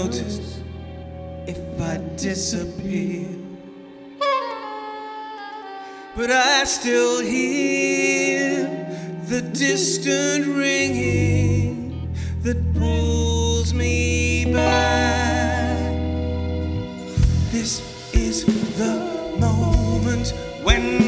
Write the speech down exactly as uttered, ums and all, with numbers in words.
notice if I disappear, but I still hear the distant ringing that pulls me back. This is the moment when